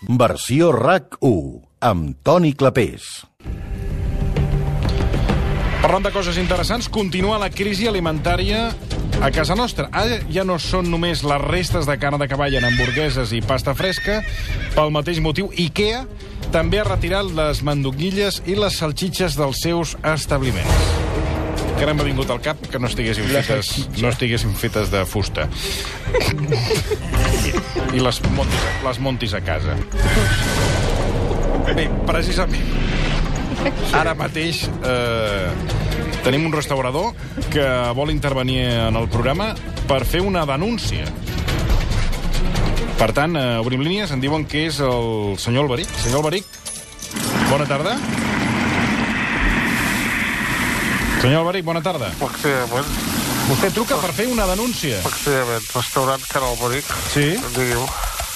Versió RAC1, amb Toni Clapés. Parlant de coses interessants, continua la crisi alimentària a casa nostra. Ara ja no són només les restes de carn de cavall en hamburgueses i pasta fresca. Pel mateix motiu, IKEA també ha retirat les mandonguilles i les salxitxes dels seus establiments. Que ara m'ha vingut al cap que no estiguessin fetes de fusta. I les montis a casa. Bé, precisament, ara mateix tenim un restaurador que vol intervenir en el programa per fer una denúncia. Per tant, obrim línies, em diuen que és el senyor Alberic. Senyor Alberic, bona tarda. Senyor Alberic, bona tarda. Efectivament. Vostè truca per fer una denúncia. Efectivament. Restaurant Can Alberic. Sí. Diguiu.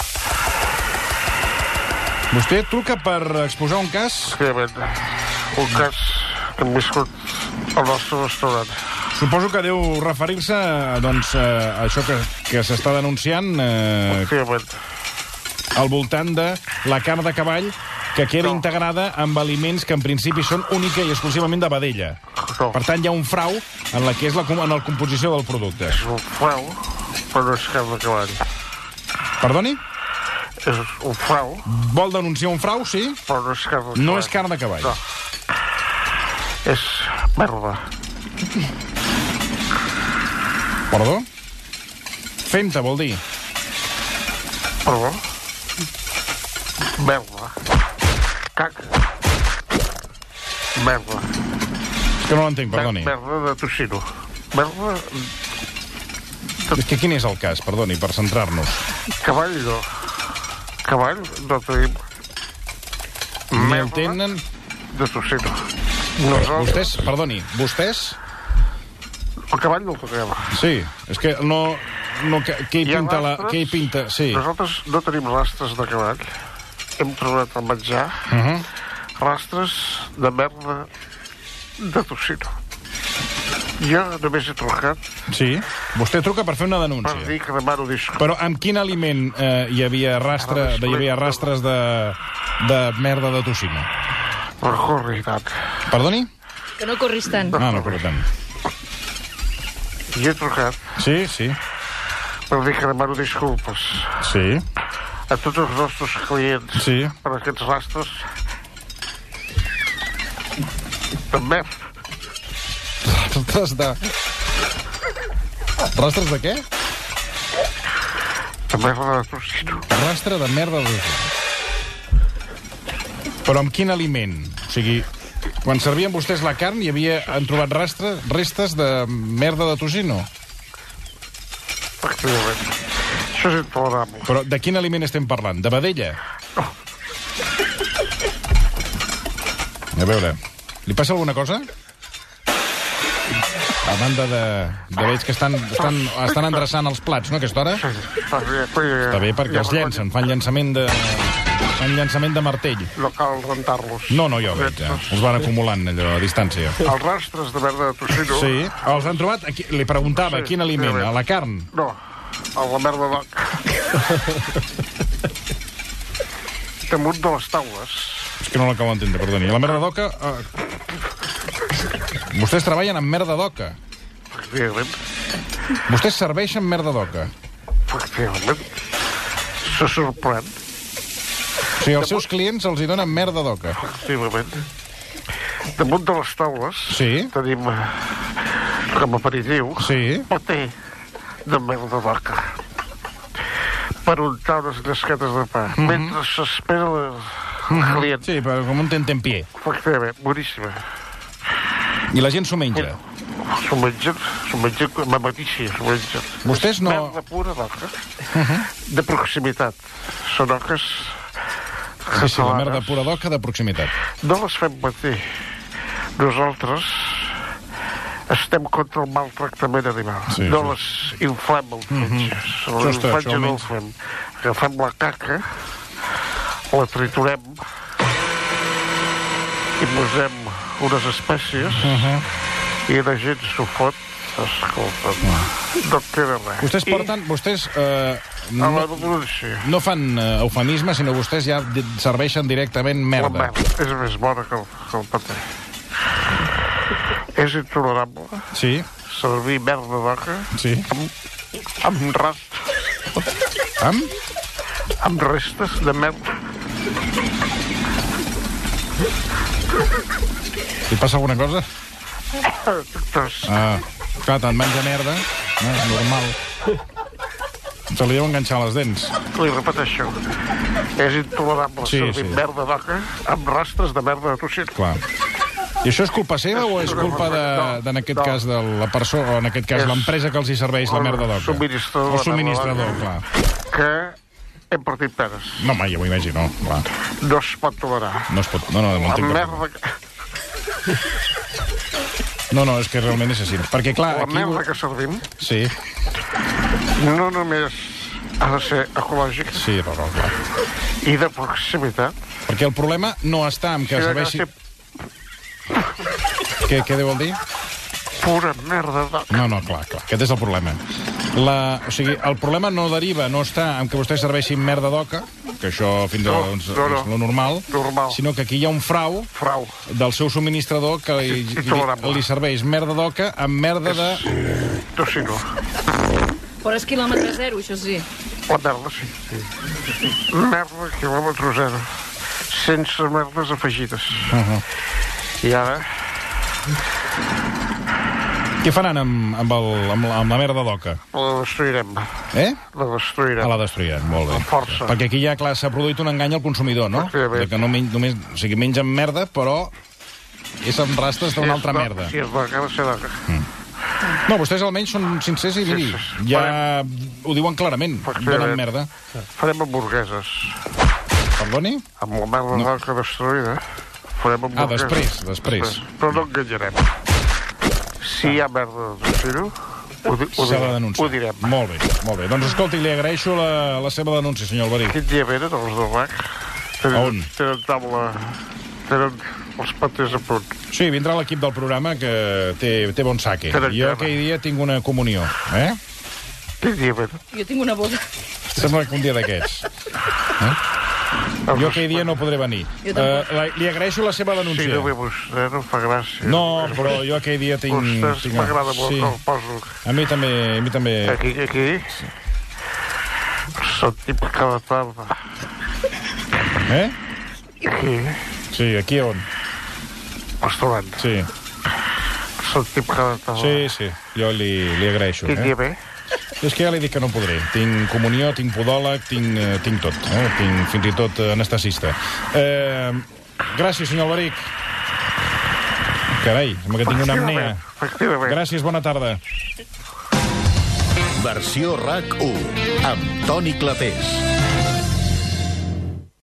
Vostè truca per exposar un cas? Efectivament. Un cas que hem viscut al nostre restaurant. Suposo que deu referir-se doncs, a això que s'està denunciant Efectivament. al voltant de la carn de cavall que queda integrada amb aliments que en principi són única i exclusivament de vedella. No. Per tant, hi ha un frau en la que és en la composició del producte. És un frau, però no és carn de cavall. Perdoni? És un frau, Vol denunciar un frau, sí? però no és carn de cavall. No és carn de cavall. No. És merda. Perdó? Fenta, vol dir. Perdó? Merda. Caca. Merda. És que no l'entenc, perdoni. Merda de tocino. Merda... És que quin és el cas, perdoni, per centrar-nos? Cavall no. Cavall no tenim. Ni el tenen... De tocino. Nosaltres... Vostès, perdoni, vostès... El cavall no el toquem. Sí, és que no què hi Hi ha pinta la... rastres. Què hi pinta... Sí. Nosaltres no tenim rastres de cavall. Hem trobat al menjar rastres de merda de tocino. Jo només he trucat Sí. Vostè truca per fer una per denúncia. dir que demano disculpes. Però amb quin aliment hi havia rastres de merda de tocino? Per corritat. Perdoni? Que no corris tant. Ah, no, per tant. I he trucat Sí, sí. per dir que demano disculpes Sí. a tots els nostres clients Sí. per aquests rastres de merda. Rastres de què? De merda de tocino. Rastre de merda de tocino. Però amb quin aliment? O sigui, quan servien vostès la carn han trobat restes de merda de tocino? Efectivament. Això és intolerable. Però de quin aliment estem parlant? De vedella? A veure, li passa alguna cosa? A banda de veig que estan endreçant els plats, no, a aquesta hora? Està bé, perquè els llancen, fan llançament de martell. No cal rentar-los. No, ja ho veig, els van acumulant allò a distància. Els rastres de merda de tocino... Sí, els han trobat, aquí, li preguntava, Sí, quin aliment? sí, A la carn? No, a la merda d'oca. Damunt de les taules. És que no l'acabo d'entendre, perdoni. La merda d'oca... Vostès treballen amb merda d'oca. Efectivament. Vostès serveixen merda d'oca. Efectivament. Se sorprèn. O sigui, els seus clients els hi donen merda d'oca. Efectivament. Damunt de les taules Sí. tenim com a aperitiu Sí. paté de merda d'oca per untar unes llasquetes de pa mentre s'espera el client. Sí, però com un tentempié. Efectivament, boníssima. I la gent s'ho menja. S'ho mengen amb matícia, s'ho mengen. Vostès no... Merda pura d'oca, de proximitat. Són oques Sí, la merda catalanes. pura d'oca de proximitat. No les fem patir. Nosaltres estem contra el maltractament animal. Sí, no sí. les inflem al fetge. Això està, això no almenys. el fem. Agafem la caca, la triturem i posem unes espècies i la gent s'ho fot. Escolta, no et queda res. Vostès porten... Vostès a la denúncia. No fan eufemisme, sinó vostès ja serveixen directament La merda. merda és més bona que el paté. És intolerable Sí, servir merda d'oca sí. amb restes de merda. Li passa alguna cosa? Doncs, Clar, tant menja merda. És normal. Se li deu enganxar les dents. li repeteixo, és intolerable servir merda d'oca amb rastres de merda de tocino. Clar. I això és culpa seva o és culpa en aquest cas de la persona, o en aquest cas l'empresa que els hi serveix la merda d'oca? El subministrador, clar. Que hem partit peres. No, mai, ja m'ho imagino, clar. No es pot tolerar. No es pot... No, La entenc que... merda, No, és que realment és així. Perquè, clar, la aquí... merda que servim Sí, no només ha de ser ecològica sí, no, clar. i de proximitat. Perquè el problema no està en que Sinó que ha de serveixi... ser Què deu dir? pura merda d'oca. No, clar, aquest és el problema. O sigui, el problema no deriva, no està en que vostès serveixin merda d'oca, que això fins a No, és lo normal, sinó que aquí hi ha un frau del seu subministrador que li serveix merda d'oca amb merda de... Tocino. Però és quilòmetre zero, això sí. La merda, sí. Merda, quilòmetre zero. Sense merdes afegides. I ara... Què faran amb la merda d'oca? La destruirem. La destruirem. La destruiran, molt bé. Amb força. Perquè aquí ja, clar, s'ha produït un engany al consumidor, no? De que no només... O sigui, mengen merda, però és amb rastres d'una altra merda. Si és d'oca, ha de ser d'oca. No, vostès almenys són sincers i miri, ja ho diuen clarament, donen merda. Farem hamburgueses. Perdoni? Amb la merda d'oca destruïda, farem hamburgueses. Després. Però no enganyarem. Si hi ha merda de tocino, ho direm. Molt bé. Doncs escolti, li agraeixo la seva denúncia, senyor Alberic. Quin dia venen els de RAC? On? Tenen taula... Tenen els patés a punt. Sí, vindrà l'equip del programa que té bon saque. Jo aquell dia tinc una comunió, Quin dia venen? Jo tinc una boda. Sembla que un dia d'aquests. Jo aquell dia no podré venir. Li agraeixo la seva denúncia. Sí, no ve vostè, no fa gràcia. No, però jo aquell dia tinc... Vostès m'agrada molt que el poso. A mi també. Aquí. Sentim cada tarda. Aquí. Sí, aquí on? Restaurant. Sí. Sentim cada tarda. Sí, jo li agraeixo. Quin dia ve? És que ja li dic que no podré. Tinc comunió, tinc podòleg, tinc tot. Tinc fins i tot anestesista. Gràcies, senyor Alberic. Carai, sembla que tinc una apnea. Gràcies, bona tarda. Versió RAC 1, amb Toni Clapés.